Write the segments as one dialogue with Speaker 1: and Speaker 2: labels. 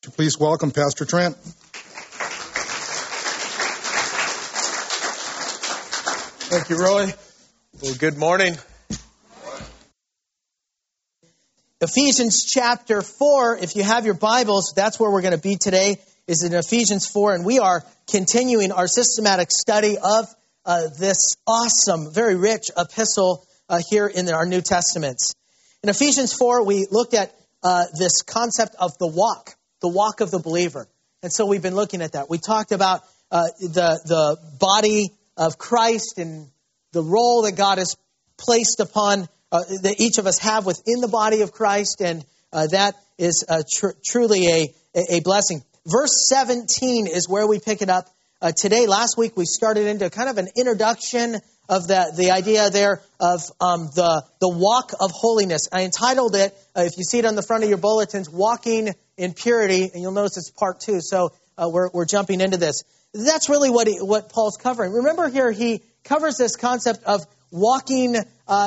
Speaker 1: Please welcome Pastor Trent.
Speaker 2: Thank you, Roy. Well, good morning.
Speaker 3: Ephesians chapter 4, if you have your Bibles, that's where we're going to be today, is in Ephesians 4, and we are continuing our systematic study of this awesome, very rich epistle here in our New Testaments. In Ephesians 4, we looked at this concept of the walk of the believer. And so we've been looking at that. We talked about the body of Christ and the role that God has placed upon, that each of us have within the body of Christ, and that is truly a blessing. Verse 17 is where we pick it up today. Last week we started into kind of an introduction of the idea there of the walk of holiness. I entitled it, if you see it on the front of your bulletins, Walking in Purity, and you'll notice it's part 2, so we're jumping into this. That's really what Paul's covering. Remember here, he covers this concept of walking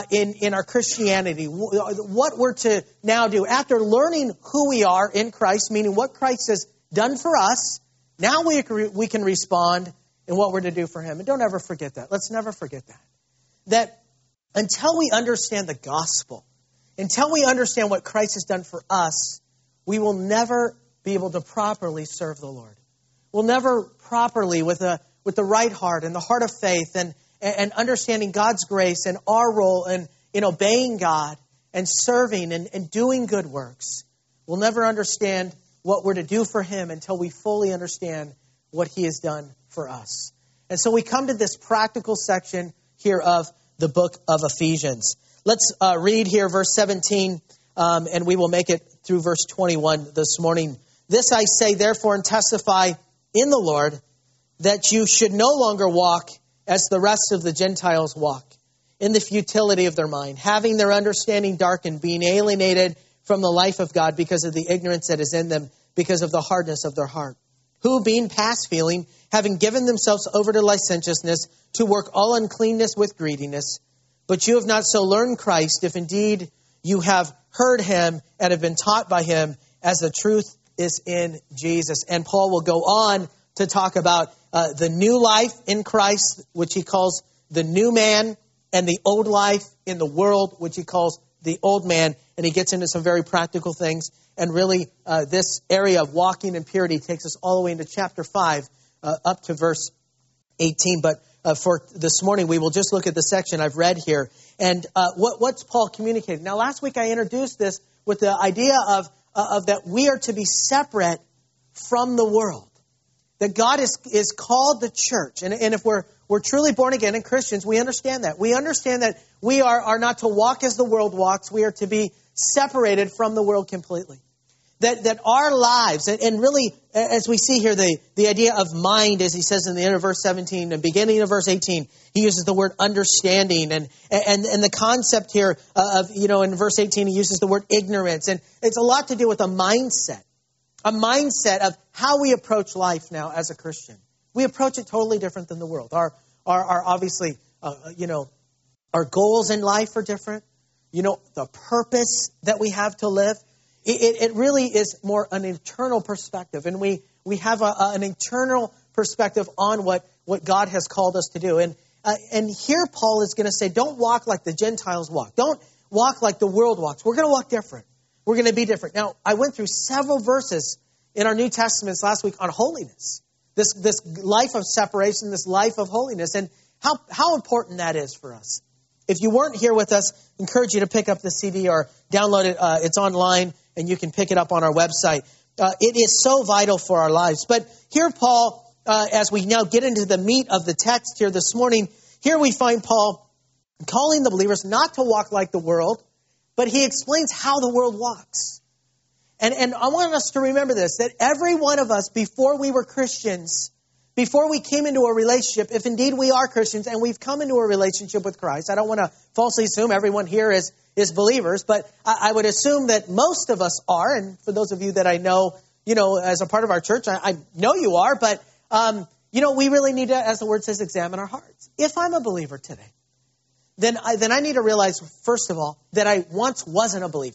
Speaker 3: in our Christianity, what we're to now do. After learning who we are in Christ, meaning what Christ has done for us, now we can respond in what we're to do for Him. And don't ever forget that. Let's never forget that. That until we understand the gospel, until we understand what Christ has done for us, we will never be able to properly serve the Lord. We'll never properly, with the right heart and the heart of faith and understanding God's grace and our role in obeying God and serving and doing good works, we'll never understand what we're to do for Him until we fully understand what He has done for us. And so we come to this practical section here of the book of Ephesians. Let's read here verse 17, and we will make it through verse 21 this morning. This I say, therefore, and testify in the Lord, that you should no longer walk as the rest of the Gentiles walk, in the futility of their mind, having their understanding darkened, being alienated from the life of God because of the ignorance that is in them, because of the hardness of their heart. Who, being past feeling, having given themselves over to licentiousness, to work all uncleanness with greediness. But you have not so learned Christ, if indeed you have heard Him and have been taught by Him, as the truth is in Jesus. And Paul will go on to talk about the new life in Christ, which he calls the new man, and the old life in the world, which he calls the old man. And he gets into some very practical things. And really, this area of walking in purity takes us all the way into chapter 5, up to verse 18. But for this morning, we will just look at the section I've read here. And what's Paul communicating? Now, last week I introduced this with the idea of that we are to be separate from the world. That God is called the church. And if we're truly born again and Christians, we understand that. We understand that we are not to walk as the world walks. We are to be separated from the world completely. That our lives, and really, as we see here, the idea of mind, as he says in the end of verse 17 and beginning of verse 18, he uses the word understanding. And the concept here of, in verse 18, he uses the word ignorance. And it's a lot to do with a mindset of how we approach life now as a Christian. We approach it totally different than the world. Our obviously, our goals in life are different. The purpose that we have to live. It really is more an internal perspective. And we have an internal perspective on what God has called us to do. And here Paul is going to say, don't walk like the Gentiles walk. Don't walk like the world walks. We're going to walk different. We're going to be different. Now, I went through several verses in our New Testaments last week on holiness. This life of separation, this life of holiness, and how important that is for us. If you weren't here with us, I encourage you to pick up the CD or download it. It's online, and you can pick it up on our website. It is so vital for our lives. But here Paul, as we now get into the meat of the text here this morning, here we find Paul calling the believers not to walk like the world, but he explains how the world walks. And I want us to remember this, that every one of us, before we were Christians, before we came into a relationship, if indeed we are Christians and we've come into a relationship with Christ, I don't want to falsely assume everyone here is believers, but I would assume that most of us are. And for those of you that I know, as a part of our church, I know you are, but, we really need to, as the word says, examine our hearts. If I'm a believer today, then I need to realize, first of all, that I once wasn't a believer.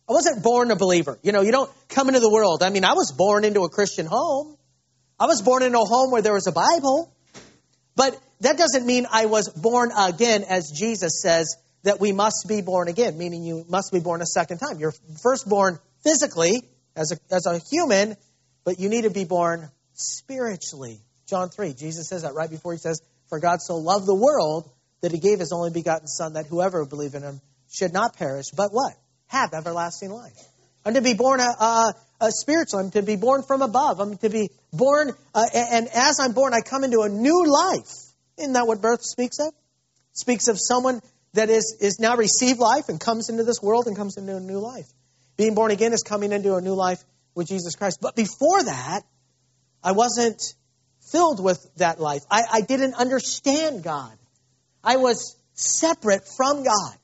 Speaker 3: I wasn't born a believer. You don't come into the world. I mean, I was born into a Christian home. I was born into a home where there was a Bible. But that doesn't mean I was born again, as Jesus says, that we must be born again, meaning you must be born a second time. You're first born physically as a human, but you need to be born spiritually. John 3, Jesus says that right before he says, "For God so loved the world that he gave his only begotten Son, that whoever would believe in him should not perish, but what? Have everlasting life." I'm to be born spiritual. I'm to be born from above. I'm to be born, and as I'm born, I come into a new life. Isn't that what birth speaks of? It speaks of someone that is now received life and comes into this world and comes into a new life. Being born again is coming into a new life with Jesus Christ. But before that, I wasn't filled with that life. I didn't understand God. I was separate from God.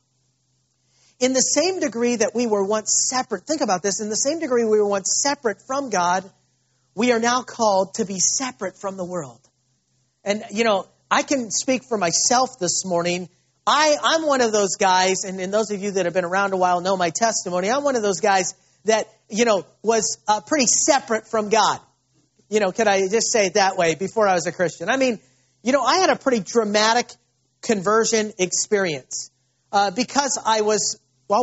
Speaker 3: In the same degree that we were once separate, think about this, in the same degree we were once separate from God, we are now called to be separate from the world. And, I can speak for myself this morning. I'm one of those guys, and those of you that have been around a while know my testimony. I'm one of those guys that, was pretty separate from God. Could I just say it that way before I was a Christian? I mean, I had a pretty dramatic conversion experience because I was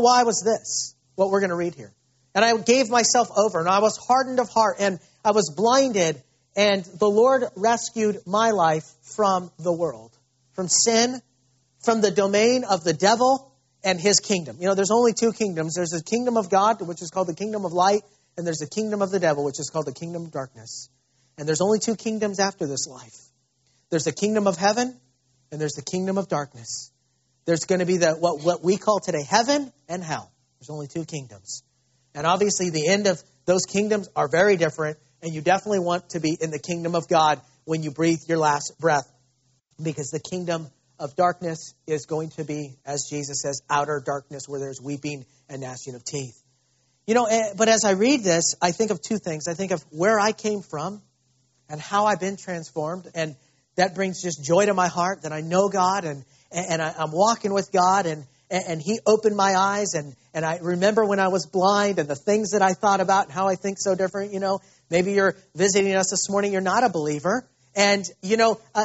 Speaker 3: this, what we're going to read here. And I gave myself over, and I was hardened of heart, and I was blinded, and the Lord rescued my life from the world, from sin, from the domain of the devil and his kingdom. There's only two kingdoms. There's the kingdom of God, which is called the kingdom of light, and there's the kingdom of the devil, which is called the kingdom of darkness. And there's only two kingdoms after this life. There's the kingdom of heaven, and there's the kingdom of darkness. There's going to be what we call today heaven and hell. There's only two kingdoms. And obviously the end of those kingdoms are very different, and you definitely want to be in the kingdom of God when you breathe your last breath, because the kingdom of darkness is going to be, as Jesus says, outer darkness where there's weeping and gnashing of teeth. But as I read this, I think of two things. I think of where I came from and how I've been transformed, and that brings just joy to my heart that I know God and I'm walking with God, and He opened my eyes, and I remember when I was blind and the things that I thought about and how I think so different. Maybe you're visiting us this morning, you're not a believer, and you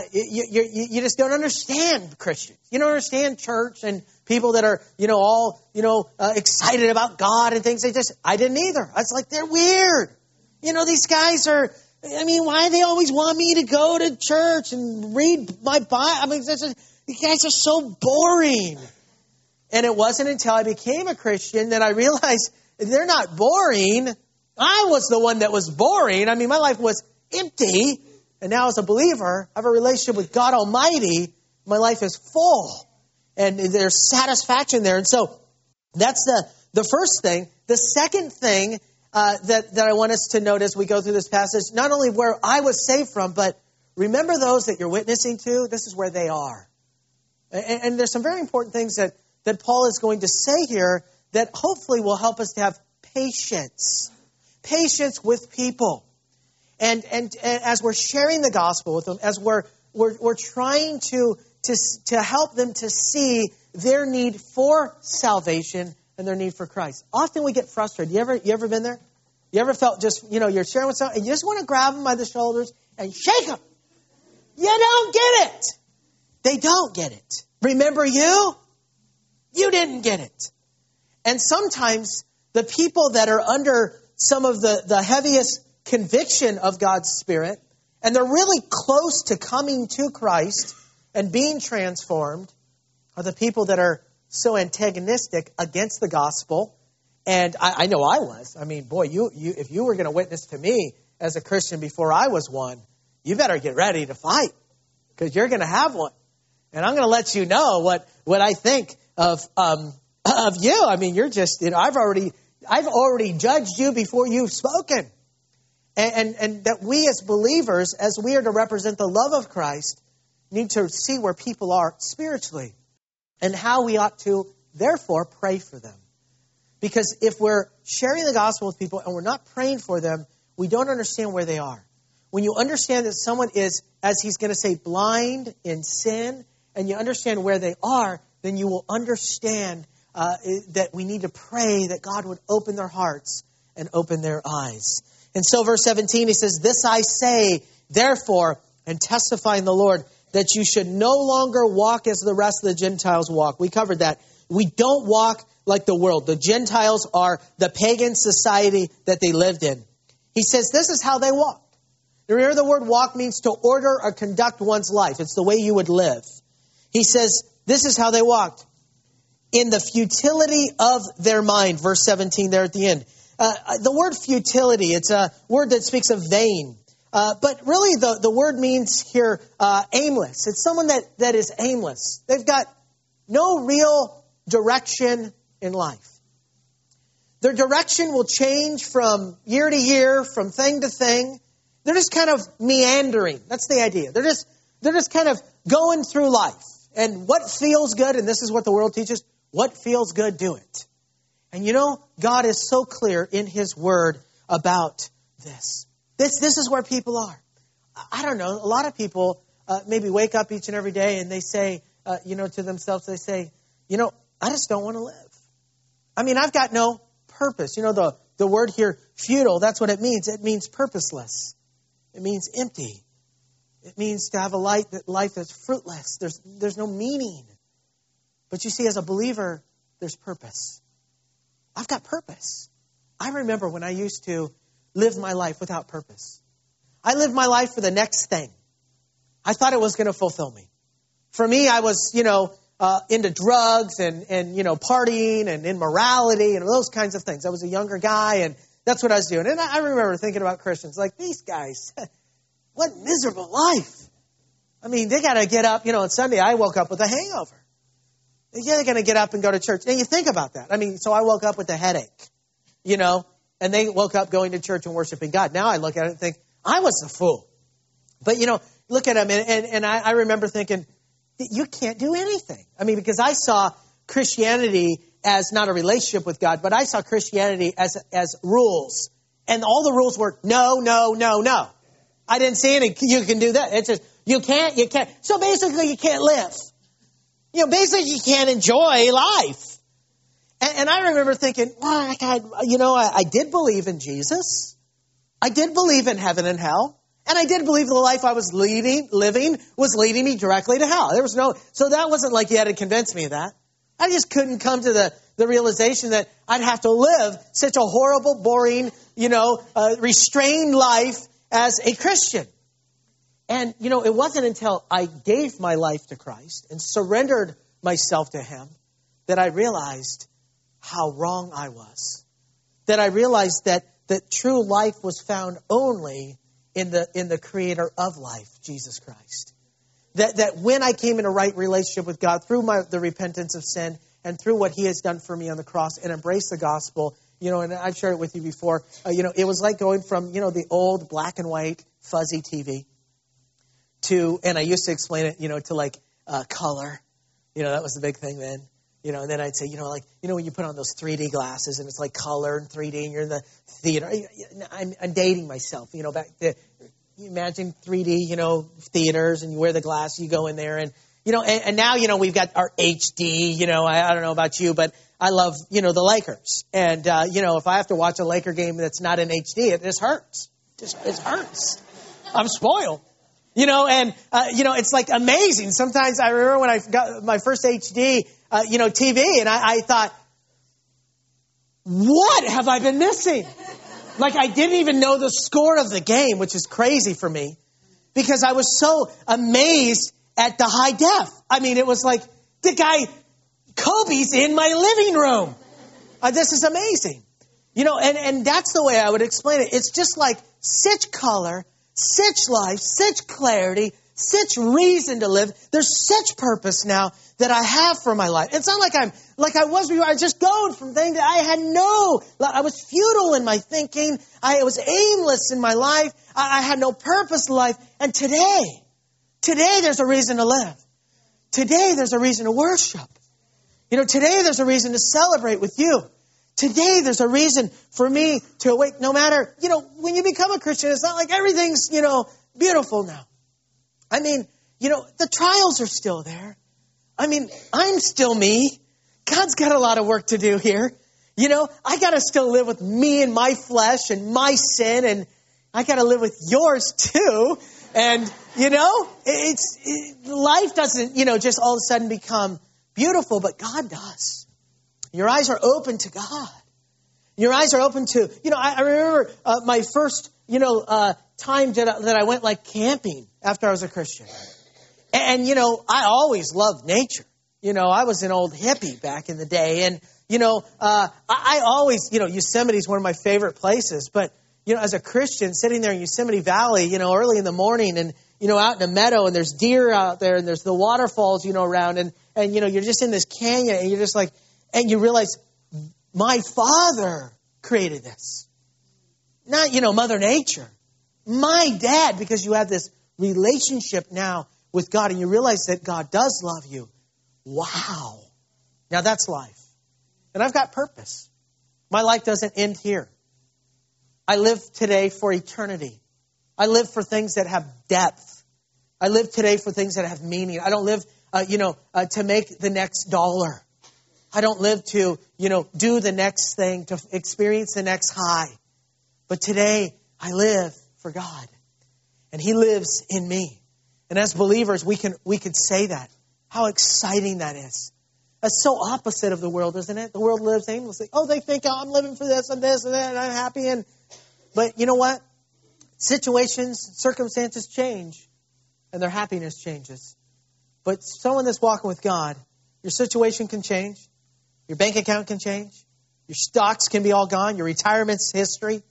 Speaker 3: just don't understand Christians. You don't understand church and people that are all excited about God and things. I didn't either. I was like, they're weird. These guys are. Why do they always want me to go to church and read my Bible? These guys are so boring. And it wasn't until I became a Christian that I realized they're not boring. I was the one that was boring. My life was empty. And now as a believer, I have a relationship with God Almighty. My life is full. And there's satisfaction there. And so that's the first thing. The second thing that I want us to note as we go through this passage, not only where I was saved from, but remember those that you're witnessing to. This is where they are. And there's some very important things that Paul is going to say here that hopefully will help us to have patience with people. And as we're sharing the gospel with them, as we're trying to help them to see their need for salvation and their need for Christ. Often we get frustrated. You ever been there? You ever felt just, you're sharing with someone and you just want to grab them by the shoulders and shake them. You don't get it. They don't get it. Remember you? You didn't get it. And sometimes the people that are under some of the heaviest conviction of God's Spirit, and they're really close to coming to Christ and being transformed, are the people that are so antagonistic against the gospel. And I know I was. If you were going to witness to me as a Christian before I was one, you better get ready to fight, because you're going to have one. And I'm going to let you know what I think of you. You're just, I've already judged you before you've spoken. And that we as believers, as we are to represent the love of Christ, need to see where people are spiritually and how we ought to, therefore, pray for them. Because if we're sharing the gospel with people and we're not praying for them, we don't understand where they are. When you understand that someone is, as he's going to say, blind in sin, and you understand where they are, then you will understand that we need to pray that God would open their hearts and open their eyes. And so verse 17, he says, "This I say, therefore, and testify in the Lord, that you should no longer walk as the rest of the Gentiles walk." We covered that. We don't walk like the world. The Gentiles are the pagan society that they lived in. He says this is how they walk. Remember, the word walk means to order or conduct one's life. It's the way you would live. He says this is how they walked. In the futility of their mind. Verse 17 there at the end. The word futility, it's a word that speaks of vain. But really the word means here aimless. It's someone that is aimless. They've got no real direction in life. Their direction will change from year to year, from thing to thing. They're just kind of meandering. That's the idea. They're just kind of going through life. And what feels good, and this is what the world teaches, what feels good, do it. And you know, God is so clear in His Word about this. This is where people are. I don't know. A lot of people maybe wake up each and every day and they say, to themselves, they say, I just don't want to live. I mean, I've got no purpose. The word here, futile, that's what it means. It means purposeless. It means empty. It means to have a life that's fruitless. There's no meaning. But you see, as a believer, there's purpose. I've got purpose. I remember when I used to live my life without purpose. I lived my life for the next thing. I thought it was going to fulfill me. For me, I was, into drugs and partying and immorality and those kinds of things. I was a younger guy, and that's what I was doing. And I remember thinking about Christians like, these guys, what miserable life. I mean, they got to get up. On Sunday, I woke up with a hangover. They're going to get up and go to church. And you think about that. I mean, so I woke up with a headache, and they woke up going to church and worshiping God. Now I look at it and think, I was a fool. But, look at them, and I remember thinking, you can't do anything. I mean, because I saw Christianity as not a relationship with God, but I saw Christianity as rules. And all the rules were no, no, no, no. I didn't see any, you can do that. It's just, you can't. So basically, you can't live. Basically, you can't enjoy life. And I remember thinking, well, I did believe in Jesus. I did believe in heaven and hell. And I did believe the life I was living was leading me directly to hell. So that wasn't like you had to convince me of that. I just couldn't come to the realization that I'd have to live such a horrible, boring, restrained life as a Christian. And, it wasn't until I gave my life to Christ and surrendered myself to Him that I realized how wrong I was. That I realized that true life was found only in the Creator of life, Jesus Christ. That when I came in a right relationship with God through the repentance of sin and through what He has done for me on the cross and embraced the gospel, and I've shared it with you before, it was like going from, the old black and white fuzzy TV to, and I used to explain it, to like color. That was the big thing then. And then I'd say, when you put on those 3D glasses and it's like color and 3D and you're in the theater. I'm dating myself, back there. You imagine 3D, theaters, and you wear the glasses, you go in there and, and now, we've got our HD, I don't know about you, but I love, the Lakers. And, if I have to watch a Laker game that's not in HD, it just hurts. It hurts. I'm spoiled. It's like amazing. Sometimes I remember when I got my first HD, TV, and I thought, what have I been missing? Like I didn't even know the score of the game, which is crazy for me because I was so amazed at the high def. I mean, it was like the guy, Kobe's in my living room. This is amazing. And that's the way I would explain it. It's just like such color, such life, such clarity, such reason to live. There's such purpose now that I have for my life. It's not like I was before. I was just going from thing that I was futile in my thinking. I was aimless in my life. I had no purpose in life. And today there's a reason to live. Today there's a reason to worship. Today there's a reason to celebrate with you. Today there's a reason for me to awake. No matter, when you become a Christian, it's not like everything's, beautiful now. I mean, the trials are still there. I mean, I'm still me. God's got a lot of work to do here. I got to still live with me and my flesh and my sin, and I got to live with yours too. And, life doesn't, just all of a sudden become beautiful, but God does. Your eyes are open to God. Your eyes are open to, I remember my first, time that I went like camping after I was a Christian. And, I always loved nature. I was an old hippie back in the day. And, I always, Yosemite is one of my favorite places. But, as a Christian sitting there in Yosemite Valley, early in the morning and, out in a meadow and there's deer out there and there's the waterfalls, around. And you're just in this canyon and you're just like, and you realize my Father created this. Not, Mother Nature. My dad, because you have this relationship now with God and you realize that God does love you. Wow. Now that's life. And I've got purpose. My life doesn't end here. I live today for eternity. I live for things that have depth. I live today for things that have meaning. I don't live, to make the next dollar. I don't live to, do the next thing, to experience the next high. But today, I live for God. And He lives in me. And as believers, we could say that. How exciting that is. That's so opposite of the world, isn't it? The world lives aimlessly. Oh, they think I'm living for this and this and that, and I'm happy. But you know what? Situations, circumstances change, and their happiness changes. But someone that's walking with God, your situation can change. Your bank account can change. Your stocks can be all gone. Your retirement's history.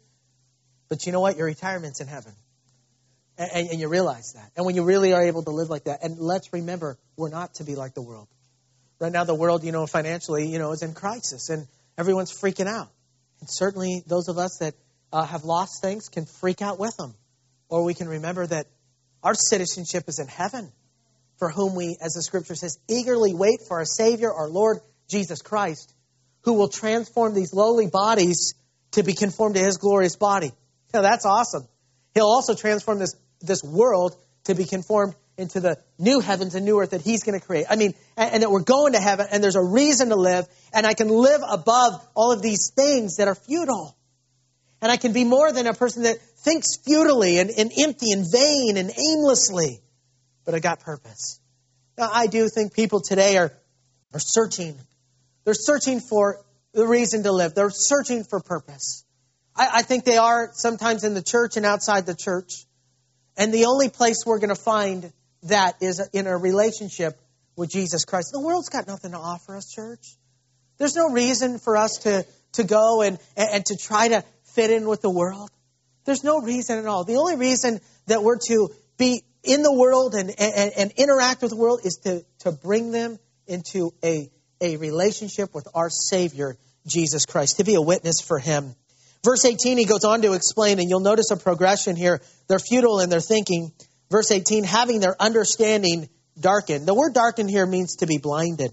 Speaker 3: But you know what? Your retirement's in heaven. And you realize that. And when you really are able to live like that, and let's remember, we're not to be like the world. Right now, the world, financially, is in crisis, and everyone's freaking out. And certainly those of us that have lost things can freak out with them. Or we can remember that our citizenship is in heaven, for whom we, as the Scripture says, eagerly wait for our Savior, our Lord Jesus Christ, who will transform these lowly bodies to be conformed to His glorious body. Now, that's awesome. He'll also transform this world to be conformed into the new heavens and new earth that He's going to create. I mean, and that we're going to heaven, and there's a reason to live, and I can live above all of these things that are futile. And I can be more than a person that thinks futilely and empty and vain and aimlessly. But I got purpose. Now, I do think people today are searching. They're searching for the reason to live. They're searching for purpose. I think they are sometimes in the church and outside the church. And the only place we're going to find that is in a relationship with Jesus Christ. The world's got nothing to offer us, church. There's no reason for us to go and to try to fit in with the world. There's no reason at all. The only reason that we're to be in the world and interact with the world is to bring them into a relationship with our Savior, Jesus Christ, to be a witness for Him. Verse 18, he goes on to explain, and you'll notice a progression here. They're futile in their thinking. Verse 18, having their understanding darkened. The word darkened here means to be blinded.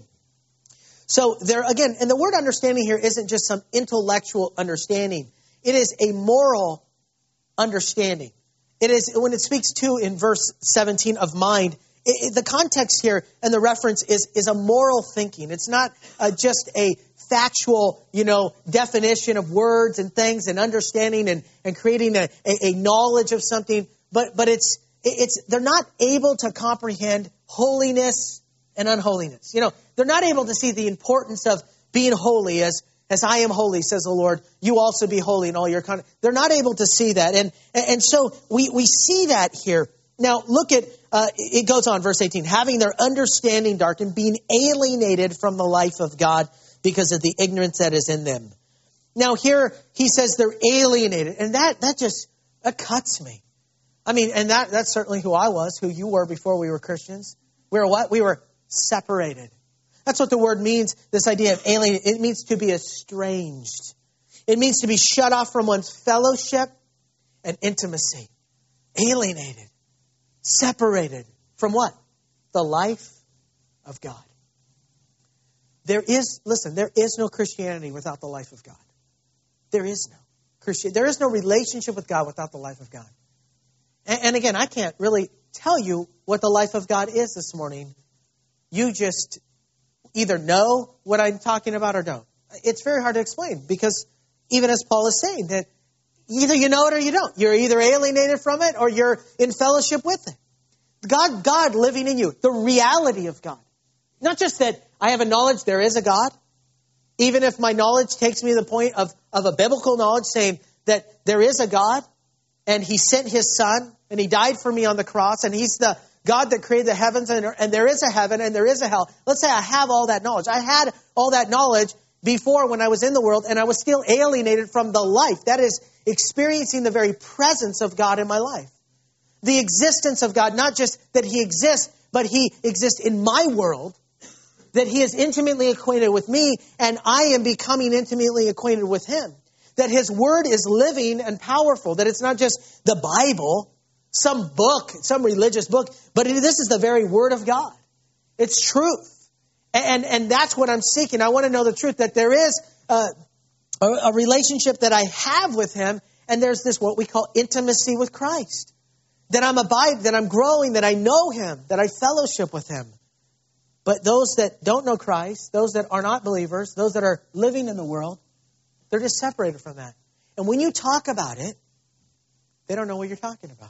Speaker 3: So there again, and the word understanding here isn't just some intellectual understanding. It is a moral understanding. It is, when it speaks to in verse 17 of mind, the context here and the reference is a moral thinking. It's not just a factual, definition of words and things and understanding and creating a knowledge of something. But it's they're not able to comprehend holiness and unholiness. They're not able to see the importance of being holy as I am holy, says the Lord. You also be holy in all your conduct. They're not able to see that. And so we see that here. Now, look at, it goes on, verse 18, having their understanding darkened, being alienated from the life of God because of the ignorance that is in them. Now, here he says they're alienated, and that cuts me. I mean, and that's certainly who I was, who you were before we were Christians. We were what? We were separated. That's what the word means, this idea of alienated. It means to be estranged. It means to be shut off from one's fellowship and intimacy. Alienated. Separated from what? The life of God. There is no Christianity without the life of God. There is no Christian. There is no relationship with God without the life of God. And again, I can't really tell you what the life of God is this morning. You just, either know what I'm talking about or don't. It's very hard to explain because even as Paul is saying that either you know it or you don't. You're either alienated from it or you're in fellowship with it. God living in you, the reality of God. Not just that I have a knowledge there is a God, even if my knowledge takes me to the point of a biblical knowledge saying that there is a God and He sent His Son and He died for me on the cross and He's the God that created the heavens and there is a heaven and there is a hell. Let's say I have all that knowledge. I had all that knowledge before when I was in the world and I was still alienated from the life. That is experiencing the very presence of God in my life. The existence of God, not just that He exists, but He exists in my world, that He is intimately acquainted with me and I am becoming intimately acquainted with Him. That His Word is living and powerful, that it's not just the Bible, some book, some religious book, but this is the very Word of God. It's truth. And that's what I'm seeking. I want to know the truth, that there is a relationship that I have with Him, and there's this what we call intimacy with Christ. That I'm growing, that I know Him, that I fellowship with Him. But those that don't know Christ, those that are not believers, those that are living in the world, they're just separated from that. And when you talk about it, they don't know what you're talking about.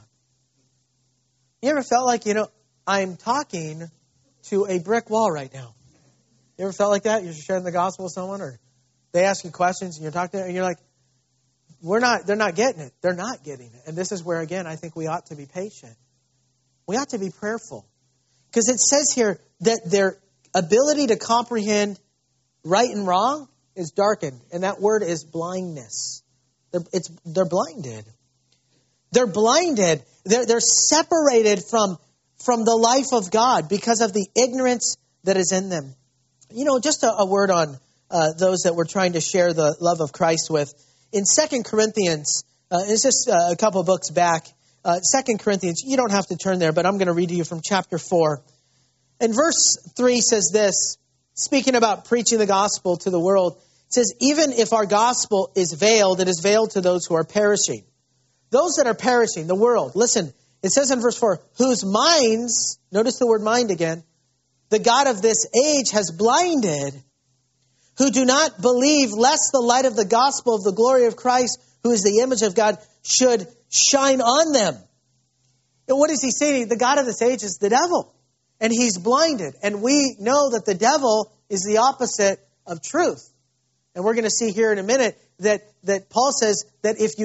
Speaker 3: You ever felt like, I'm talking to a brick wall right now? You ever felt like that? You're sharing the gospel with someone, or they ask you questions and you're talking to them, and you're like, they're not getting it. They're not getting it. And this is where, again, I think we ought to be patient. We ought to be prayerful. Because it says here that their ability to comprehend right and wrong is darkened. And that word is blindness. They're blinded. They're blinded. They're separated from the life of God because of the ignorance that is in them. Just a word on those that we're trying to share the love of Christ with. In 2 Corinthians, it's just a couple books back, 2 Corinthians, you don't have to turn there, but I'm going to read to you from chapter 4. And verse 3 says this, speaking about preaching the gospel to the world, it says, even if our gospel is veiled, it is veiled to those who are perishing. Those that are perishing, the world. Listen, it says in verse 4, whose minds, notice the word mind again, the God of this age has blinded, who do not believe, lest the light of the gospel of the glory of Christ, who is the image of God, should shine on them. And what is he saying? The God of this age is the devil. And he's blinded. And we know that the devil is the opposite of truth. And we're going to see here in a minute that Paul says that if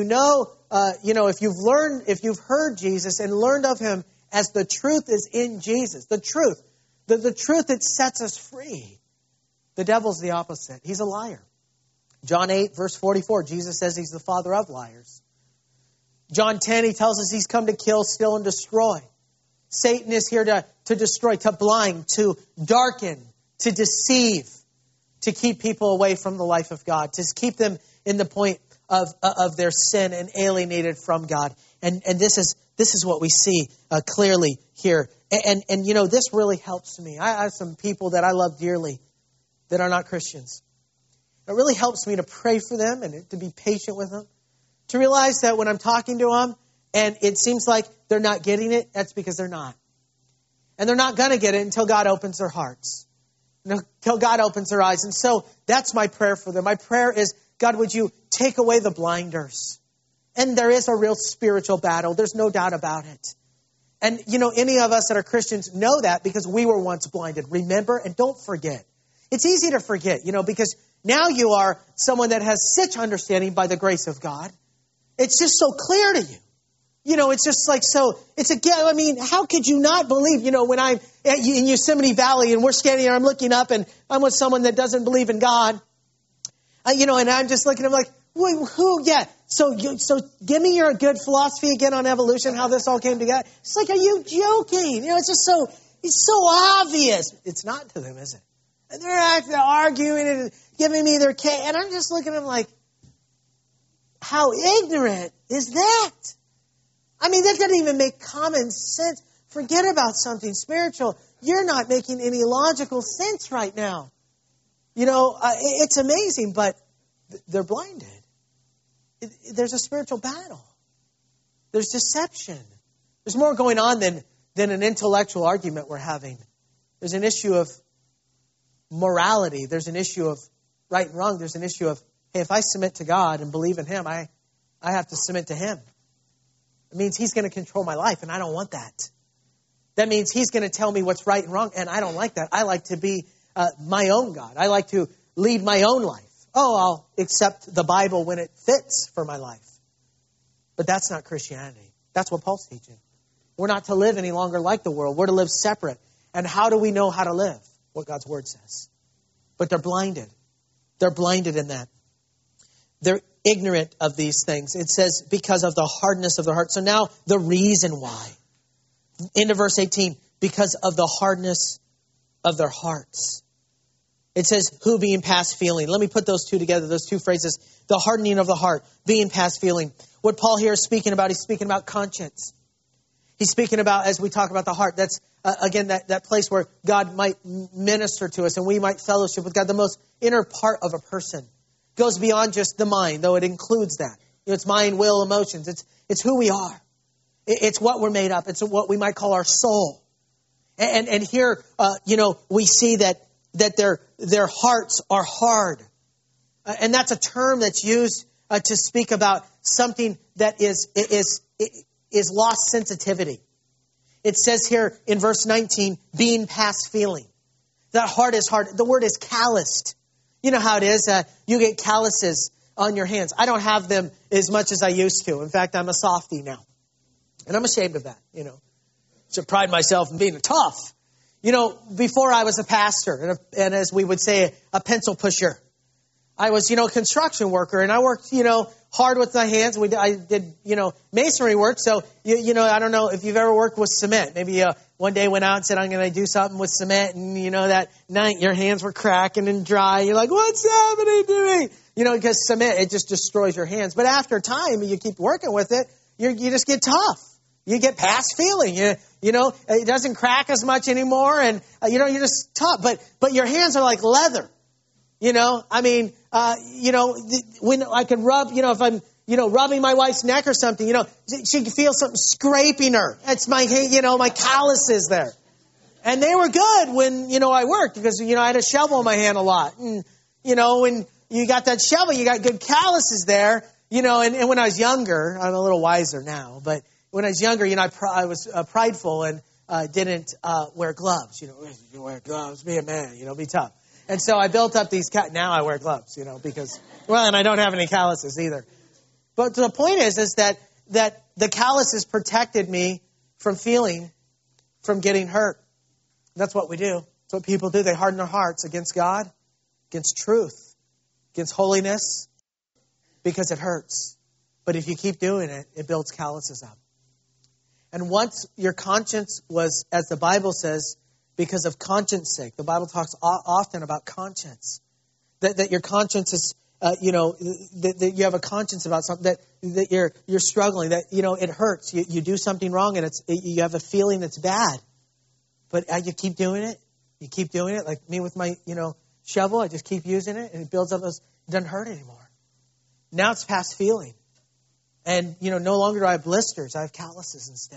Speaker 3: if you've heard Jesus and learned of Him as the truth is in Jesus, the truth that sets us free, the devil's the opposite. He's a liar. John 8, verse 44, Jesus says He's the father of liars. John 10, He tells us He's come to kill, steal, and destroy. Satan is here to destroy, to blind, to darken, to deceive, to keep people away from the life of God, to keep them in the point of their sin and alienated from God. And this is what we see clearly here. And this really helps me. I have some people that I love dearly that are not Christians. It really helps me to pray for them and to be patient with them. To realize that when I'm talking to them and it seems like they're not getting it, that's because they're not. And they're not going to get it until God opens their hearts. Until God opens their eyes. And so that's my prayer for them. My prayer is, God, would you take away the blinders? And there is a real spiritual battle. There's no doubt about it. And, any of us that are Christians know that because we were once blinded. Remember, and don't forget. It's easy to forget, because now you are someone that has such understanding by the grace of God. It's just so clear to you. It's just like so. How could you not believe, when I'm in Yosemite Valley and we're standing there, I'm looking up and I'm with someone that doesn't believe in God. And I'm just looking, I'm like, who? Yeah. So give me your good philosophy again on evolution, how this all came together. It's like, are you joking? It's so obvious. It's not to them, is it? And they're arguing and giving me their case. And I'm just looking at them like, how ignorant is that? That doesn't even make common sense. Forget about something spiritual. You're not making any logical sense right now. It's amazing, but they're blinded. There's a spiritual battle. There's deception. There's more going on than an intellectual argument we're having. There's an issue of morality. There's an issue of right and wrong. There's an issue of, hey, if I submit to God and believe in Him, I have to submit to Him. It means He's going to control my life, and I don't want that. That means He's going to tell me what's right and wrong, and I don't like that. I like to be my own God. I like to lead my own life. Oh, I'll accept the Bible when it fits for my life. But that's not Christianity. That's what Paul's teaching. We're not to live any longer like the world. We're to live separate. And how do we know how to live? What God's Word says. But they're blinded. They're blinded in that. They're ignorant of these things. It says because of the hardness of their heart. So now the reason why. Into verse 18. Because of the hardness of their hearts. It says, who being past feeling. Let me put those two together, those two phrases. The hardening of the heart, being past feeling. What Paul here is speaking about, he's speaking about conscience. He's speaking about, as we talk about the heart, that's, again, that place where God might minister to us and we might fellowship with God. The most inner part of a person goes beyond just the mind, though it includes that. It's mind, will, emotions. It's who we are. It's what we're made up. It's what we might call our soul. And here, we see that their hearts are hard. And that's a term that's used to speak about something that is lost sensitivity. It says here in verse 19, being past feeling. That heart is hard. The word is calloused. You know how it is. You get calluses on your hands. I don't have them as much as I used to. In fact, I'm a softie now. And I'm ashamed of that, Should pride myself in being tough. Before I was a pastor and as we would say, a pencil pusher, I was, a construction worker and I worked, hard with my hands. I did, masonry work. So, I don't know if you've ever worked with cement. Maybe one day went out and said, I'm going to do something with cement. And, that night your hands were cracking and dry. You're like, what's happening to me? Because cement, it just destroys your hands. But after time, you keep working with it, you just get tough. You get past feeling. It doesn't crack as much anymore. And, you're just tough. But your hands are like leather. When I can rub, if I'm, rubbing my wife's neck or something, she can feel something scraping her. That's my, my calluses there. And they were good when, I worked because, I had a shovel in my hand a lot. And, when you got that shovel, you got good calluses there, and when I was younger, I'm a little wiser now, but when I was younger, I was prideful and didn't wear gloves. You wear gloves, be a man, be tough. And so I built up these, now I wear gloves, because, and I don't have any calluses either. But the point is that the calluses protected me from getting hurt. That's what we do. That's what people do. They harden their hearts against God, against truth, against holiness, because it hurts. But if you keep doing it, it builds calluses up. And once your conscience was, as the Bible says, because of conscience sake. The Bible talks often about conscience. That your conscience is, that you have a conscience about something, that you're struggling, that, it hurts. You do something wrong and you have a feeling that's bad. But you keep doing it. You keep doing it. Like me with my, shovel, I just keep using it and it builds up those, it doesn't hurt anymore. Now it's past feeling. And, no longer do I have blisters. I have calluses instead.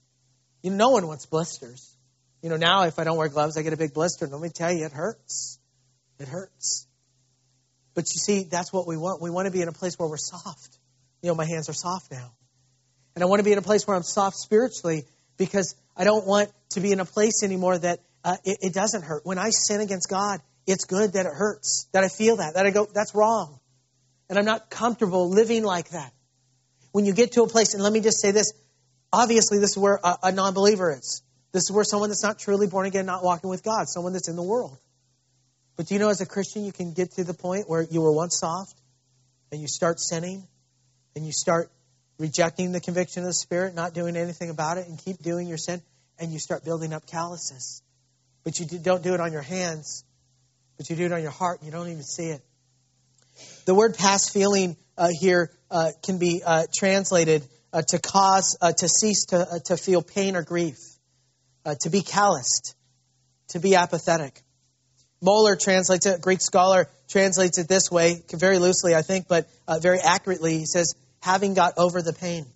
Speaker 3: No one wants blisters. Now if I don't wear gloves, I get a big blister. And let me tell you, it hurts. It hurts. But you see, that's what we want. We want to be in a place where we're soft. My hands are soft now. And I want to be in a place where I'm soft spiritually because I don't want to be in a place anymore that it doesn't hurt. When I sin against God, it's good that it hurts, that I feel that I go, that's wrong. And I'm not comfortable living like that. When you get to a place, and let me just say this, obviously this is where a non-believer is. This is where someone that's not truly born again, not walking with God, someone that's in the world. But do you know as a Christian, you can get to the point where you were once soft and you start sinning and you start rejecting the conviction of the Spirit, not doing anything about it and keep doing your sin and you start building up calluses. But you don't do it on your hands, but you do it on your heart and you don't even see it. The word past feeling here can be translated to cause, to cease to feel pain or grief. To be calloused, to be apathetic. Moeller translates it, Greek scholar translates it this way, very loosely I think, but very accurately. He says, having got over the pain.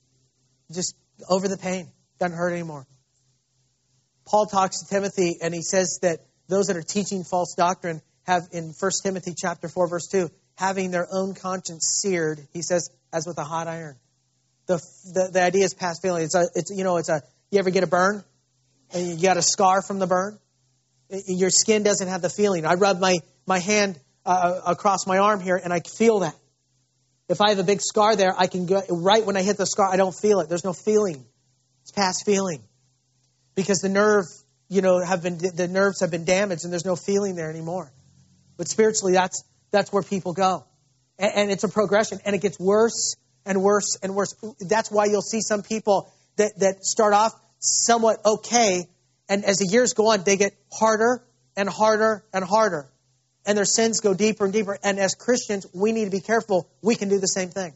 Speaker 3: Just over the pain. Doesn't hurt anymore. Paul talks to Timothy and he says that those that are teaching false doctrine have in 1 Timothy chapter 4, verse 2, having their own conscience seared, he says, as with a hot iron. The idea is past feeling. You ever get a burn? And you got a scar from the burn? Your skin doesn't have the feeling. I rub my hand across my arm here, and I feel that. If I have a big scar there, I can go right when I hit the scar, I don't feel it. There's no feeling. It's past feeling. Because the nerves have been damaged, and there's no feeling there anymore. But spiritually, that's where people go. And it's a progression, and it gets worse and worse and worse. That's why you'll see some people that start off somewhat okay, and as the years go on, they get harder and harder and harder. And their sins go deeper and deeper. And as Christians, we need to be careful. We can do the same thing.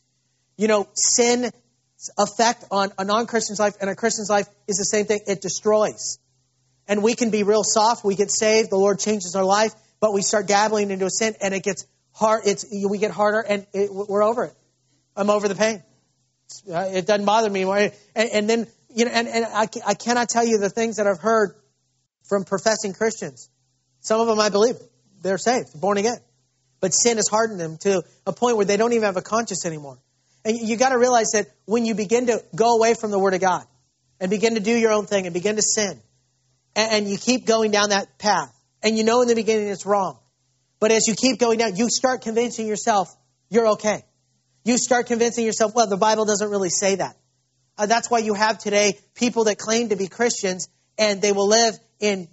Speaker 3: Sin's effect on a non-Christian's life and a Christian's life is the same thing. It destroys. And we can be real soft. We get saved. The Lord changes our life. But we start dabbling into a sin, and it gets hard. We get harder, and we're over it. I'm over the pain. It doesn't bother me anymore. And then, I cannot tell you the things that I've heard from professing Christians. Some of them I believe. They're saved, born again. But sin has hardened them to a point where they don't even have a conscience anymore. And you got to realize that when you begin to go away from the Word of God and begin to do your own thing and begin to sin, and you keep going down that path, and you know in the beginning it's wrong, but as you keep going down, you start convincing yourself you're okay. You start convincing yourself, well, the Bible doesn't really say that. That's why you have today people that claim to be Christians, and they will live in,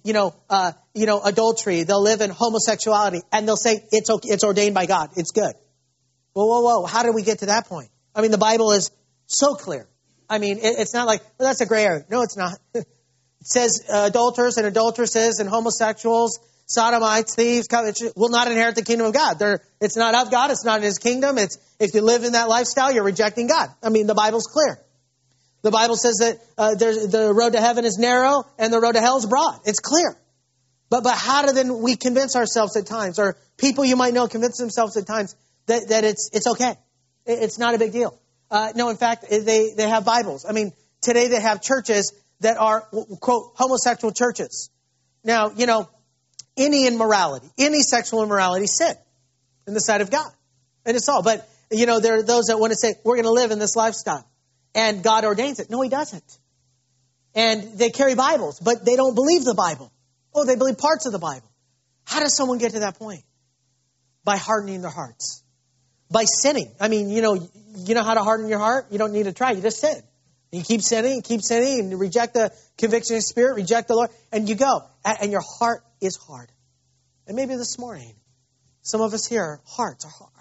Speaker 3: adultery. They'll live in homosexuality, and they'll say it's okay, it's ordained by God. It's good. Whoa. How did we get to that point? I mean, the Bible is so clear. I mean, it's not like, well, that's a gray area. No, it's not. It says adulterers and adulteresses and homosexuals, sodomites, thieves, will not inherit the kingdom of God. It's not of God. It's not in His kingdom. If you live in that lifestyle, you're rejecting God. I mean, the Bible's clear. The Bible says that the road to heaven is narrow and the road to hell is broad. It's clear. But how do then we convince ourselves at times, or people you might know convince themselves at times that it's okay? It's not a big deal. No, in fact, they have Bibles. I mean, today they have churches that are, quote, homosexual churches. Now, any immorality, any sexual immorality is sin in the sight of God. And it's all. But, there are those that want to say, we're going to live in this lifestyle. And God ordains it. No, He doesn't. And they carry Bibles, but they don't believe the Bible. Oh, they believe parts of the Bible. How does someone get to that point? By hardening their hearts. By sinning. I mean, you know how to harden your heart? You don't need to try. You just sin. You keep sinning, and you reject the conviction of the Spirit, reject the Lord, and you go. And your heart is hard. And maybe this morning, some of us here, hearts are hard.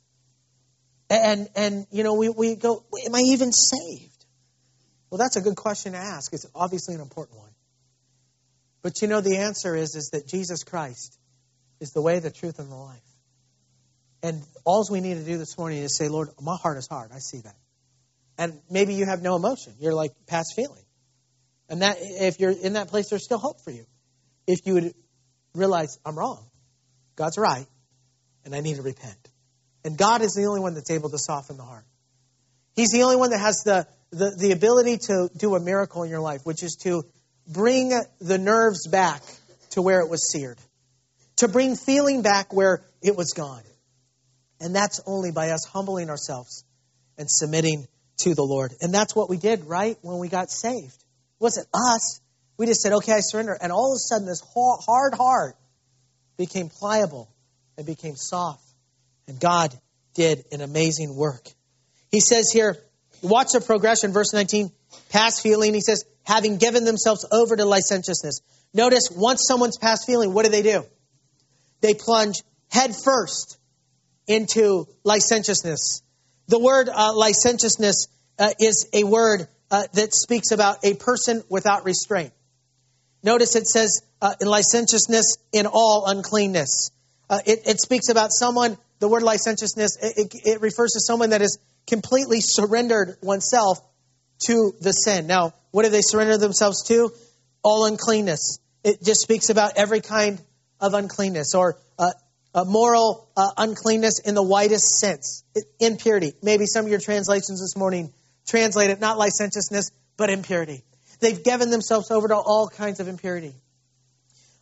Speaker 3: And we go, am I even saved? Well, that's a good question to ask. It's obviously an important one. But the answer is that Jesus Christ is the way, the truth, and the life. And all we need to do this morning is say, Lord, my heart is hard. I see that. And maybe you have no emotion. You're like past feeling. And that if you're in that place, there's still hope for you. If you would realize, I'm wrong. God's right. And I need to repent. And God is the only one that's able to soften the heart. He's the only one that has the ability to do a miracle in your life, which is to bring the nerves back to where it was seared. To bring feeling back where it was gone. And that's only by us humbling ourselves and submitting to the Lord. And that's what we did, right, when we got saved. It wasn't us. We just said, okay, I surrender. And all of a sudden, this hard heart became pliable and became soft. And God did an amazing work. He says here, watch the progression, verse 19, past feeling. He says, having given themselves over to licentiousness. Notice, once someone's past feeling, what do? They plunge head first into licentiousness. The word licentiousness is a word that speaks about a person without restraint. Notice it says in licentiousness in all uncleanness. It speaks about someone, the word licentiousness, it refers to someone that has completely surrendered oneself to the sin. Now, what do they surrender themselves to? All uncleanness. It just speaks about every kind of uncleanness or moral uncleanness in the widest sense. Impurity. Maybe some of your translations this morning translate it not licentiousness, but impurity. They've given themselves over to all kinds of impurity.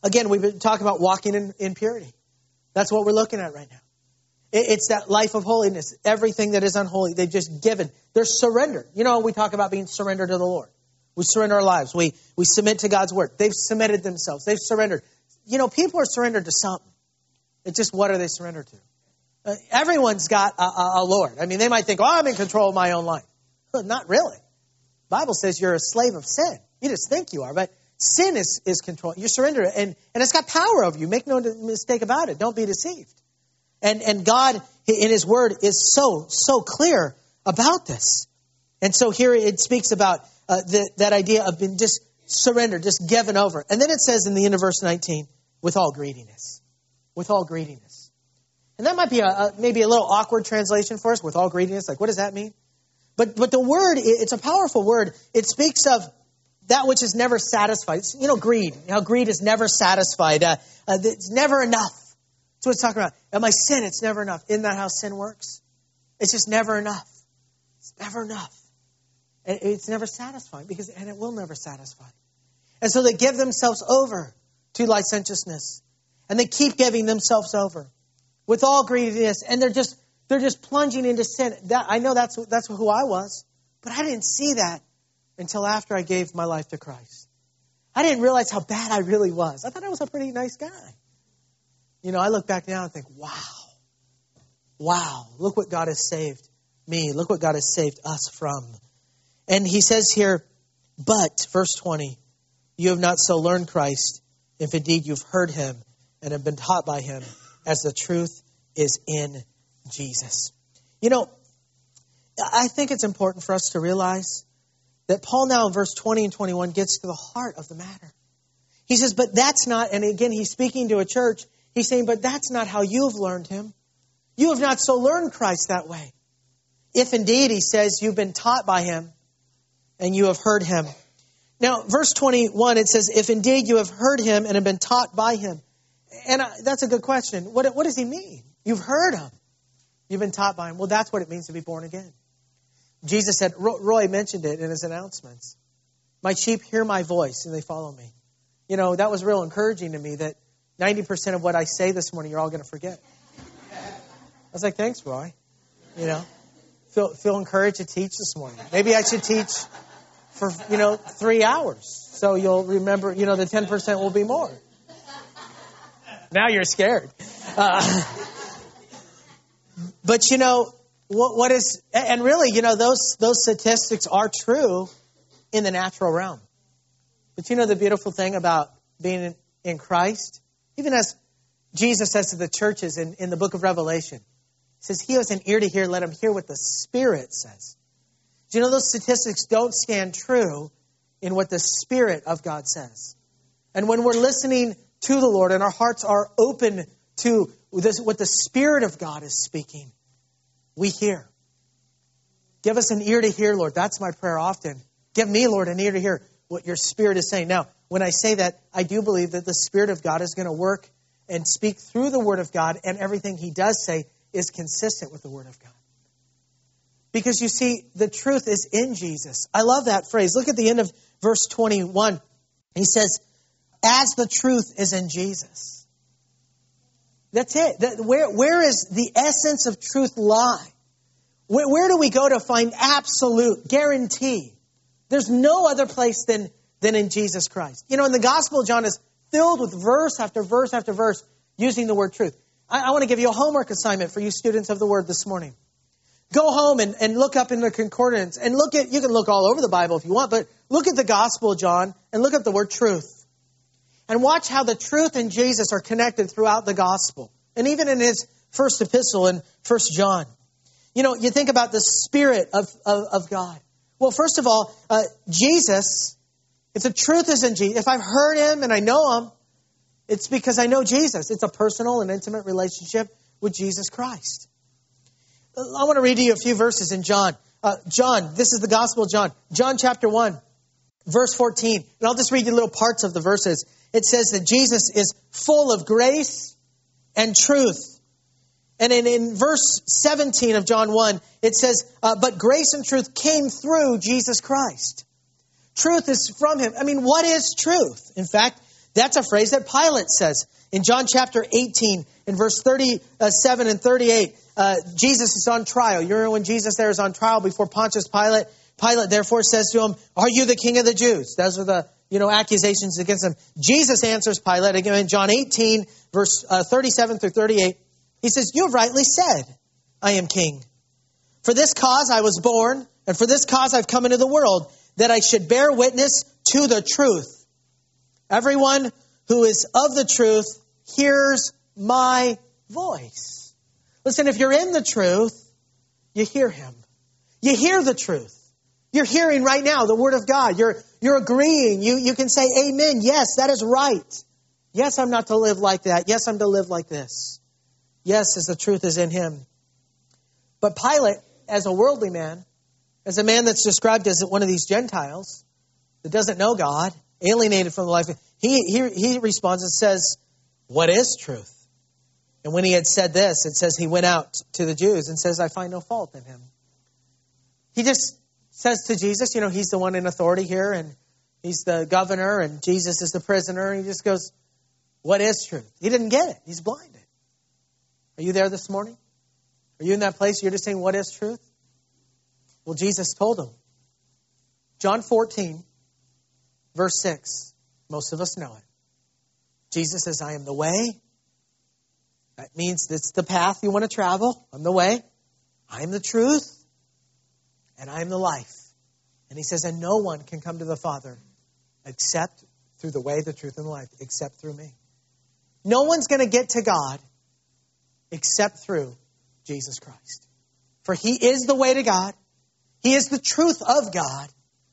Speaker 3: Again, we've been talking about walking in purity. That's what we're looking at right now. It's that life of holiness. Everything that is unholy, they've just given. They're surrendered. You know, we talk about being surrendered to the Lord. We surrender our lives. We submit to God's word. They've submitted themselves. They've surrendered. You know, people are surrendered to something. It's just, what are they surrendered to? Everyone's got a Lord. I mean, they might think, oh, I'm in control of my own life. Well, not really. The Bible says you're a slave of sin. You just think you are, but sin is control. You surrender it, and it's got power over you. Make no mistake about it. Don't be deceived. And God, in His Word, is so clear about this. And so here it speaks about that idea of being just surrendered, just given over. And then it says in the end of verse 19, with all greediness. With all greediness. And that might be maybe a little awkward translation for us, with all greediness. Like, what does that mean? But the word, it's a powerful word. It speaks of that which is never satisfied. It's, you know, greed. How greed is never satisfied. It's never enough. That's what it's talking about. And my sin, it's never enough. Isn't that how sin works? It's just never enough. It's never enough. And it's never satisfying, and it will never satisfy. And so they give themselves over to licentiousness. And they keep giving themselves over with all greediness. And they're just plunging into sin. I know that's who I was. But I didn't see that until after I gave my life to Christ. I didn't realize how bad I really was. I thought I was a pretty nice guy. You know, I look back now and think, wow, look what God has saved me. Look what God has saved us from. And he says here, but, verse 20, you have not so learned Christ, if indeed you've heard him and have been taught by him, as the truth is in Jesus. You know, I think it's important for us to realize that Paul now in verse 20 and 21 gets to the heart of the matter. He says, but that's not, and again, he's speaking to a church. He's saying, but that's not how you've learned him. You have not so learned Christ that way. If indeed, he says, you've been taught by him and you have heard him. Now, verse 21, it says, if indeed you have heard him and have been taught by him. And that's a good question. What does he mean? You've heard him. You've been taught by him. Well, that's what it means to be born again. Jesus said, Roy mentioned it in his announcements. My sheep hear my voice and they follow me. You know, that was real encouraging to me that 90% of what I say this morning, you're all going to forget. I was like, thanks, Roy. You know, feel encouraged to teach this morning. Maybe I should teach for, 3 hours. So you'll remember, the 10% will be more. Now you're scared. But, what is, and really, those statistics are true in the natural realm. But the beautiful thing about being in Christ, even as Jesus says to the churches in the book of Revelation, he says, he who has an ear to hear, let him hear what the Spirit says. Do you know those statistics don't stand true in what the Spirit of God says? And when we're listening to the Lord and our hearts are open to this, what the Spirit of God is speaking, we hear. Give us an ear to hear, Lord. That's my prayer often. Give me, Lord, an ear to hear what your Spirit is saying. Now, when I say that, I do believe that the Spirit of God is going to work and speak through the Word of God, and everything he does say is consistent with the Word of God. Because you see, the truth is in Jesus. I love that phrase. Look at the end of verse 21. He says, as the truth is in Jesus. That's it. Where is the essence of truth lie? Where do we go to find absolute guarantee? There's no other place than in Jesus Christ. In the Gospel of John is filled with verse after verse after verse using the word truth. I want to give you a homework assignment for you students of the Word this morning. Go home and look up in the concordance and you can look all over the Bible if you want, but look at the Gospel of John and look at the word truth. And watch how the truth and Jesus are connected throughout the Gospel. And even in his first epistle in 1 John. You think about the Spirit of God. Well, first of all, Jesus, if the truth is in Jesus, if I've heard him and I know him, it's because I know Jesus. It's a personal and intimate relationship with Jesus Christ. I want to read to you a few verses in John. John, this is the Gospel of John. John chapter 1, verse 14. And I'll just read you little parts of the verses. It says that Jesus is full of grace and truth. And in verse 17 of John 1, it says, but grace and truth came through Jesus Christ. Truth is from him. I mean, what is truth? In fact, That's a phrase that Pilate says. In John chapter 18, in verse 37 and 38, Jesus is on trial. You remember when Jesus there is on trial before Pontius Pilate? Pilate therefore says to him, "Are you the king of the Jews?" Those are the accusations against him. Jesus answers Pilate again in John 18, verse 37 through 38. He says, "You have rightly said, I am king. For this cause I was born, and for this cause I've come into the world, that I should bear witness to the truth. Everyone who is of the truth hears my voice." Listen, if you're in the truth, you hear him. You hear the truth. You're hearing right now the word of God. You're agreeing. You can say, amen. Yes, that is right. Yes, I'm not to live like that. Yes, I'm to live like this. Yes, as the truth is in him. But Pilate, as a worldly man, as a man that's described as one of these Gentiles that doesn't know God, alienated from the life, he responds and says, "What is truth?" And when he had said this, it says he went out to the Jews and says, "I find no fault in him." He just says to Jesus, he's the one in authority here, and he's the governor, and Jesus is the prisoner. And he just goes, "What is truth?" He didn't get it. He's blinded. Are you there this morning? Are you in that place? You're just saying, "What is truth?" Well, Jesus told him. John 14, verse 6. Most of us know it. Jesus says, "I am the way." That means it's the path you want to travel. I'm the way. I am the truth. And I am the life. And he says, and no one can come to the Father except through the way, the truth, and the life, except through me. No one's going to get to God except through Jesus Christ. For he is the way to God. He is the truth of God.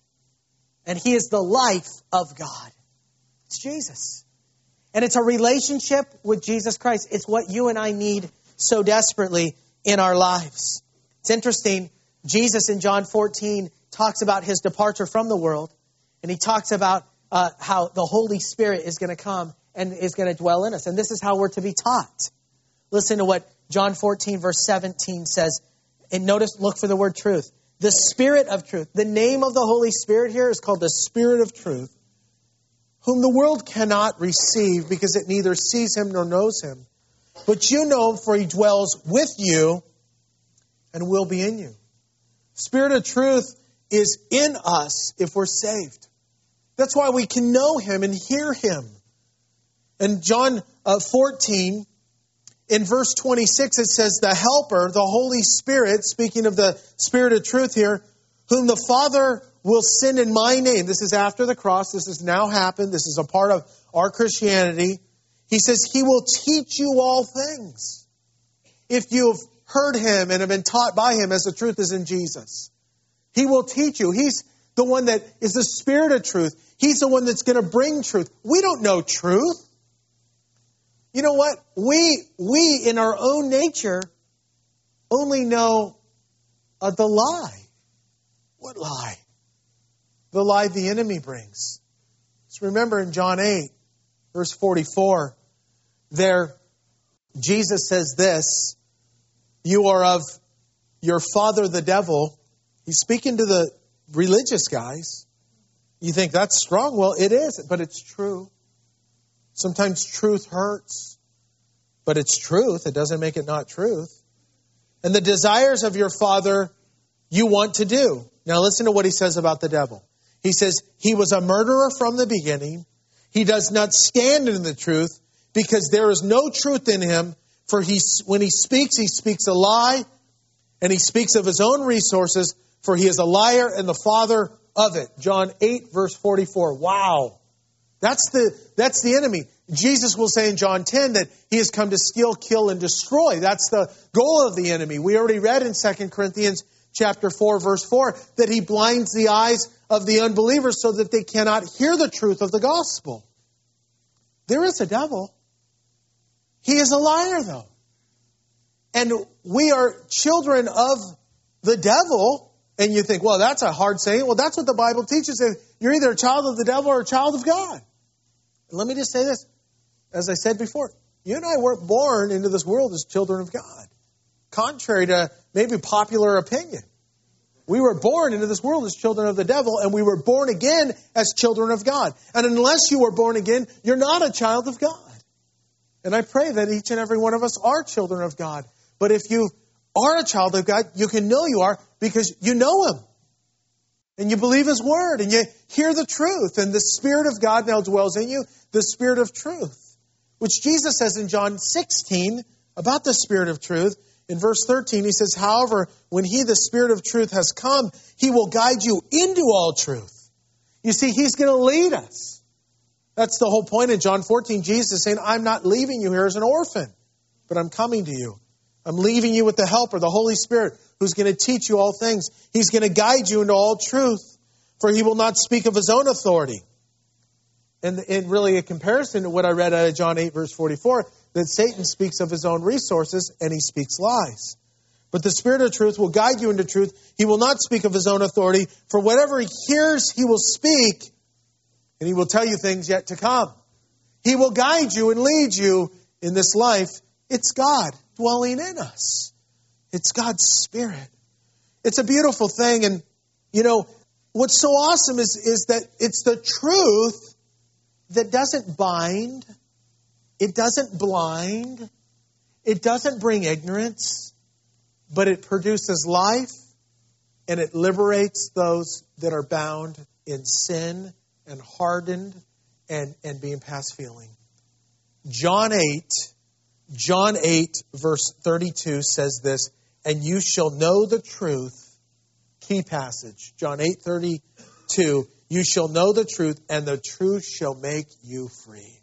Speaker 3: And he is the life of God. It's Jesus. And it's a relationship with Jesus Christ. It's what you and I need so desperately in our lives. It's interesting. Jesus in John 14 talks about his departure from the world. And he talks about how the Holy Spirit is going to come and is going to dwell in us. And this is how we're to be taught. Listen to what John 14 verse 17 says. And notice, look for the word truth. The Spirit of truth. The name of the Holy Spirit here is called the Spirit of truth, whom the world cannot receive because it neither sees him nor knows him. But you know him, for he dwells with you and will be in you. Spirit of truth is in us if we're saved. That's why we can know him and hear him. In John 14, in verse 26, it says, the Helper, the Holy Spirit, speaking of the Spirit of truth here, whom the Father will send in my name. This is after the cross. This has now happened. This is a part of our Christianity. He says, he will teach you all things. If you've heard him and have been taught by him, as the truth is in Jesus. He will teach you. He's the one that is the Spirit of truth. He's the one that's going to bring truth. We don't know truth. You know what? We in our own nature only know the lie. What lie? The lie the enemy brings. So remember in John 8, verse 44, there Jesus says this, you are of your father the devil. He's speaking to the religious guys. You think that's strong? Well, it is, but it's true. Sometimes truth hurts, but it's truth. It doesn't make it not truth. And the desires of your father you want to do. Now listen to what he says about the devil. He says, he was a murderer from the beginning. He does not stand in the truth because there is no truth in him. For when he speaks a lie, and he speaks of his own resources, for he is a liar and the father of it. John 8, verse 44. Wow. That's the enemy. Jesus will say in John 10 that he has come to steal, kill, and destroy. That's the goal of the enemy. We already read in 2 Corinthians chapter 4, verse 4, that he blinds the eyes of the unbelievers so that they cannot hear the truth of the gospel. There is a devil. He is a liar, though. And we are children of the devil. And you think, well, that's a hard saying. Well, that's what the Bible teaches. You're either a child of the devil or a child of God. And let me just say this. As I said before, you and I weren't born into this world as children of God. Contrary to maybe popular opinion.
Speaker 2: We were born into this world as children of the devil, and we were born again as children of God. And unless you were born again, you're not a child of God. And I pray that each and every one of us are children of God. But if you are a child of God, you can know you are because you know Him. And you believe His Word, and you hear the truth. And the Spirit of God now dwells in you, the Spirit of truth. Which Jesus says in John 16 about the Spirit of truth. In verse 13, He says, however, when He, the Spirit of truth, has come, He will guide you into all truth. You see, He's going to lead us. That's the whole point in John 14. Jesus is saying, I'm not leaving you here as an orphan, but I'm coming to you. I'm leaving you with the Helper, the Holy Spirit, who's going to teach you all things. He's going to guide you into all truth, for He will not speak of His own authority. And really a comparison to what I read out of John 8, verse 44, that Satan speaks of his own resources and he speaks lies. But the Spirit of truth will guide you into truth. He will not speak of His own authority, for whatever He hears, He will speak, and He will tell you things yet to come. He will guide you and lead you in this life. It's God dwelling in us. It's God's Spirit. It's a beautiful thing. And, you know, what's so awesome is that it's the truth that doesn't bind, it doesn't blind, it doesn't bring ignorance, but it produces life and it liberates those that are bound in sin and hardened and being past feeling. John 8 verse 32 says this, and you shall know the truth, key passage, John 8:32, you shall know the truth, and the truth shall make you free.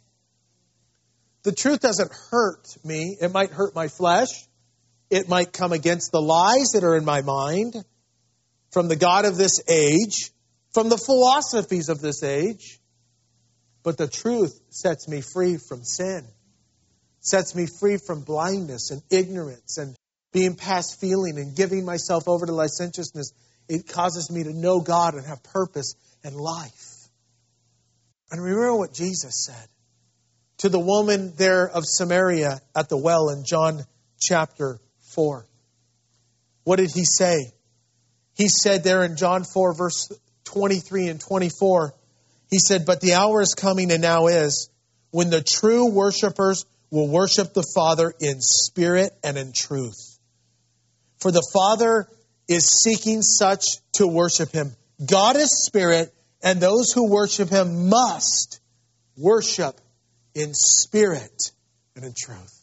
Speaker 2: The truth doesn't hurt me. It might hurt my flesh. It might come against the lies that are in my mind from the God of this age, from the philosophies of this age. But the truth sets me free from sin, sets me free from blindness and ignorance and being past feeling and giving myself over to licentiousness. It causes me to know God and have purpose and life. And remember what Jesus said to the woman there of Samaria at the well in John chapter 4. What did He say? He said there in John 4 verse 23 and 24, He said, but the hour is coming and now is when the true worshipers will worship the Father in spirit and in truth. For the Father is seeking such to worship Him. God is spirit, and those who worship Him must worship in spirit and in truth.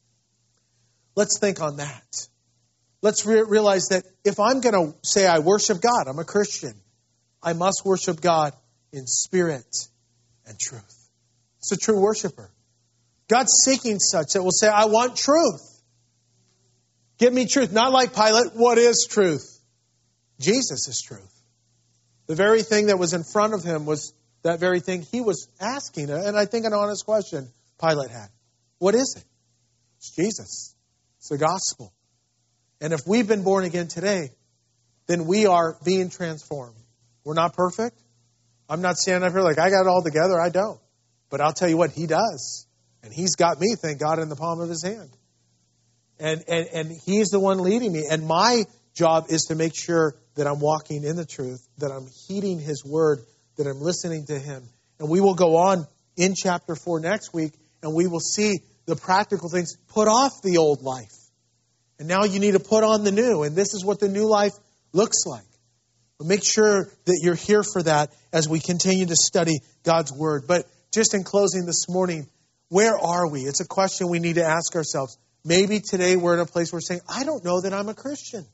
Speaker 2: Let's think on that. Let's realize that if I'm going to say I worship God, I'm a Christian, I must worship God in spirit and truth. It's a true worshiper. God's seeking such that will say, I want truth. Give me truth. Not like Pilate, what is truth? Jesus is truth. The very thing that was in front of Him was that very thing He was asking. And I think an honest question Pilate had. What is it? It's Jesus. It's the gospel. And if we've been born again today, then we are being transformed. We're not perfect. I'm not standing up here like I got it all together. I don't. But I'll tell you what, He does. And He's got me, thank God, in the palm of His hand. And He's the one leading me. And my job is to make sure that I'm walking in the truth, that I'm heeding His word, that I'm listening to Him. And we will go on in chapter 4 next week, and we will see the practical things. Put off the old life. And now you need to put on the new. And this is what the new life looks like. But make sure that you're here for that as we continue to study God's word. But just in closing this morning, where are we? It's a question we need to ask ourselves. Maybe today we're in a place where we're saying, I don't know that I'm a Christian.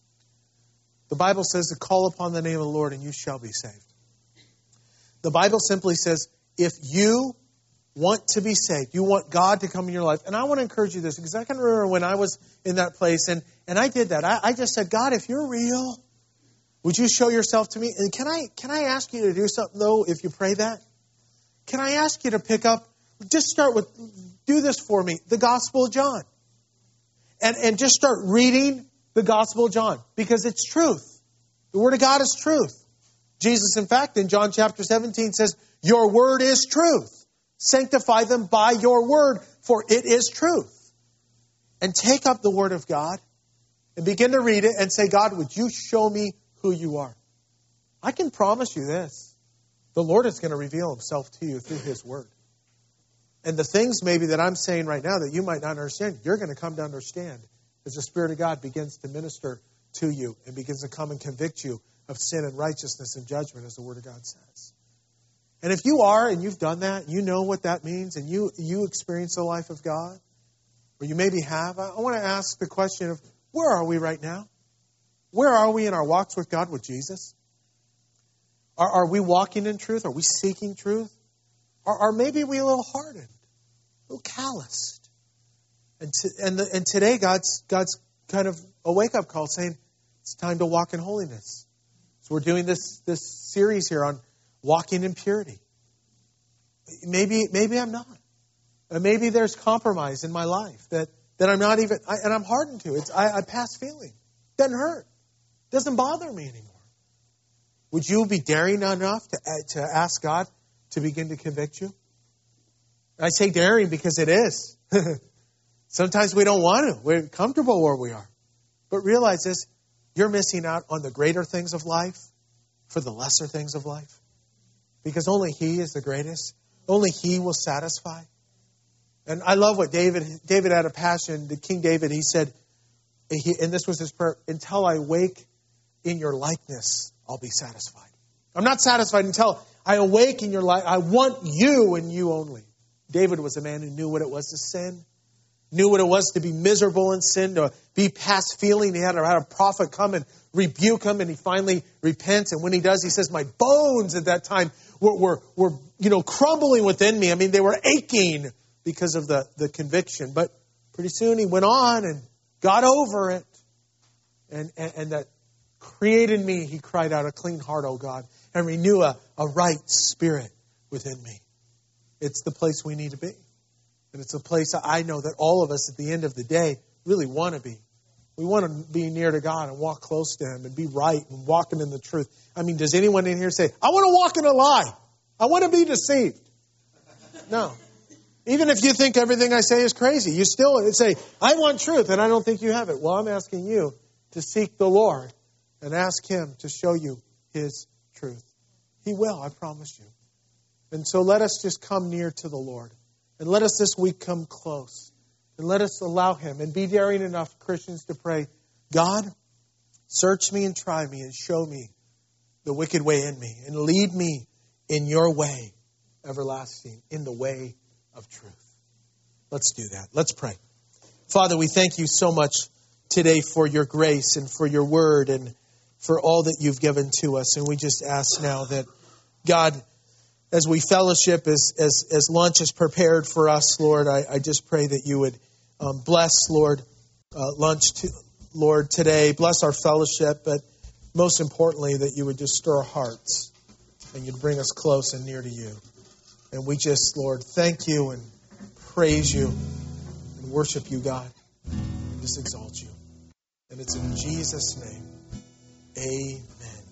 Speaker 2: The Bible says to call upon the name of the Lord and you shall be saved. The Bible simply says, if you want to be saved, you want God to come in your life. And I want to encourage you this, because I can remember when I was in that place and I did that. I just said, God, if you're real, would you show yourself to me? And can I ask you to do something, though, if you pray that? Can I ask you to pick up, just start with, do this for me, the Gospel of John. And just start reading the Gospel of John, because it's truth. The Word of God is truth. Jesus, in fact, in John chapter 17 says, your word is truth. Sanctify them by your word, for it is truth. And take up the Word of God and begin to read it and say, God, would you show me who you are. I can promise you this. The Lord is going to reveal himself to you through his word. And the things maybe that I'm saying right now that you might not understand, you're going to come to understand as the Spirit of God begins to minister to you and begins to come and convict you of sin and righteousness and judgment, as the Word of God says. And if you are and you've done that, you know what that means, and you experience the life of God, or you maybe have, I want to ask the question of, where are we right now? Where are we in our walks with God, with Jesus? Are we walking in truth? Are we seeking truth? Or maybe we a little hardened, a little calloused? And today God's kind of a wake-up call saying, it's time to walk in holiness. So we're doing this series here on walking in purity. Maybe I'm not. Maybe there's compromise in my life that I'm not even, and I'm hardened to. I pass feeling. Doesn't hurt. Doesn't bother me anymore. Would you be daring enough to ask God to begin to convict you? I say daring because it is. Sometimes we don't want to. We're comfortable where we are. But realize this, you're missing out on the greater things of life for the lesser things of life. Because only He is the greatest. Only He will satisfy. And I love what David had a passion. King David, he said, and this was his prayer, until I wake in your likeness, I'll be satisfied. I'm not satisfied until I awake in your life. I want you and you only. David was a man who knew what it was to sin, knew what it was to be miserable in sin, to be past feeling. He had a prophet come and rebuke him, and he finally repents. And when he does, he says, my bones at that time were crumbling within me. I mean, they were aching because of the conviction. But pretty soon he went on and got over it. And that created me, he cried out, a clean heart, O God, and renew a right spirit within me. It's the place we need to be. And it's a place I know that all of us at the end of the day really want to be. We want to be near to God and walk close to Him and be right and walking in the truth. I mean, does anyone in here say, I want to walk in a lie? I want to be deceived? No. Even if you think everything I say is crazy, you still say, I want truth, and I don't think you have it. Well, I'm asking you to seek the Lord and ask Him to show you His truth. He will, I promise you. And so let us just come near to the Lord. And let us this week come close. And let us allow Him and be daring enough, Christians, to pray, God, search me and try me and show me the wicked way in me. And lead me in your way, everlasting, in the way of truth. Let's do that. Let's pray. Father, we thank you so much today for your grace and for your word and for all that you've given to us. And we just ask now that, God, as we fellowship, as lunch is prepared for us, Lord, I just pray that you would bless, Lord, lunch, Lord, today. Bless our fellowship, but most importantly, that you would just stir our hearts and you'd bring us close and near to you. And we just, Lord, thank you and praise you and worship you, God, and just exalt you. And it's in Jesus' name. Amen.